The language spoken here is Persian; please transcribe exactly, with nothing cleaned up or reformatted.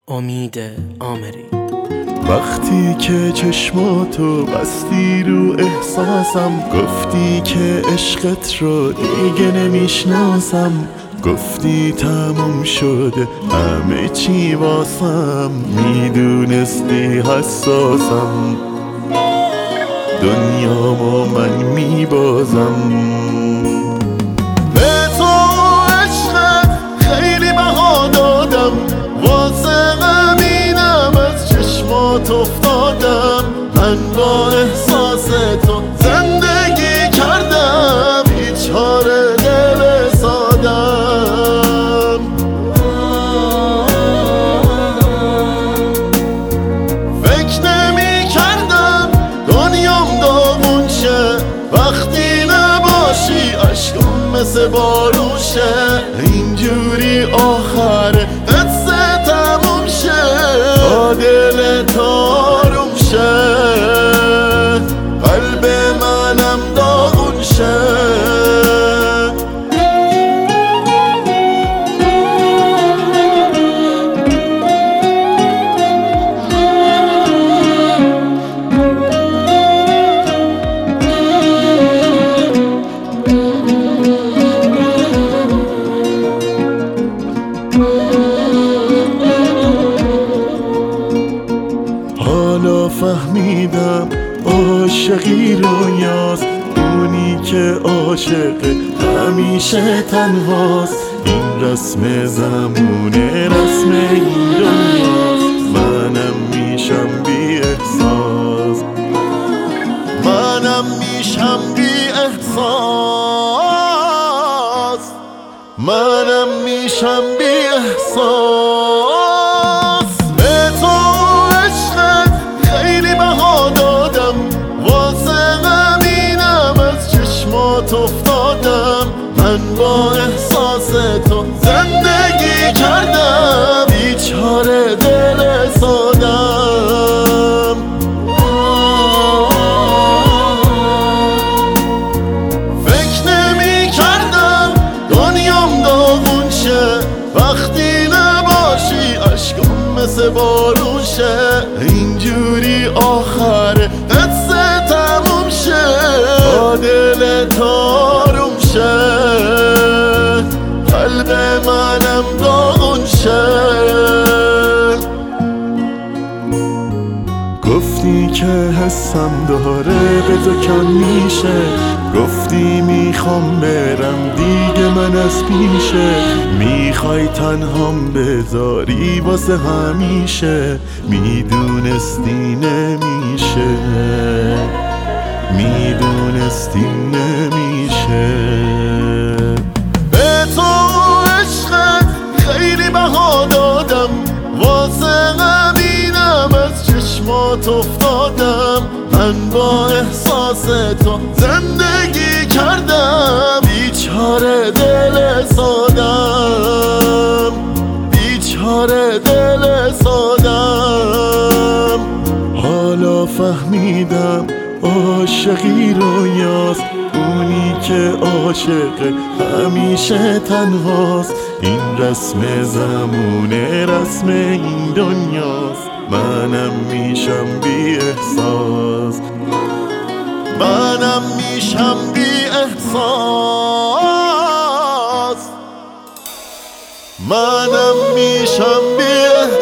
امید آمری. وقتی که چشماتو بستی رو احساسم، گفتی که عشقت رو دیگه نمیشناسم، گفتی تموم شده همه چی واسم، میدونستی حساسم، دنیامو من میبازم. به تو عشقت خیلی بها دادم، واسه همینم از چشمات افتادم، من با احساس تو زندگی کردم، بیچاره دل سادم. فکر نمی کردم دنیام داغون شه، وقتی نباشی عشقم مثل بارون شه، اینجوری آخره قصه تموم شه، تا دل تاروم شه، قلب منم داغون شه. حالا فهمیدم عاشقی رویاست، اونی که عاشق همیشه تنهاست، این رسم زمونه رسم این دنیاست، منم میشم بی احساس، منم میشم بی احساس، منم میشم بی احساس. به تو عشقت خیلی بها دادم، واسه همینم از چشمات افتادم، من با احساس تو زندگی کردم، بیچاره دل سادم. فکر نمی کردم دنیام داغون شه، وقتی نباشی عشقم مثل بارون شه، اینجوری آخره قصه تموم شه، تا دل تاروم شه، قلب منم داغون شه. گفتی که حسم داره به تو کم میشه، گفتی میخوام برم دیگه من از پیشه، میخوای تنهام بذاری واسه همیشه، میدونستی نمیشه، میدونستی نمیشه. به تو عشقت خیلی بها دادم، واسه همینم از چشمات افتادم، من با احساس تو زندگی کردم، بیچاره دل سادم، بیچاره دل سادم. حالا فهمیدم عاشقی رویاست، اونی که عاشق همیشه تنهاست، این رسم زمونه رسم این دنیاست، منم میشم بی احساس، منم میشم بی احساس، منم میشم بی احساس.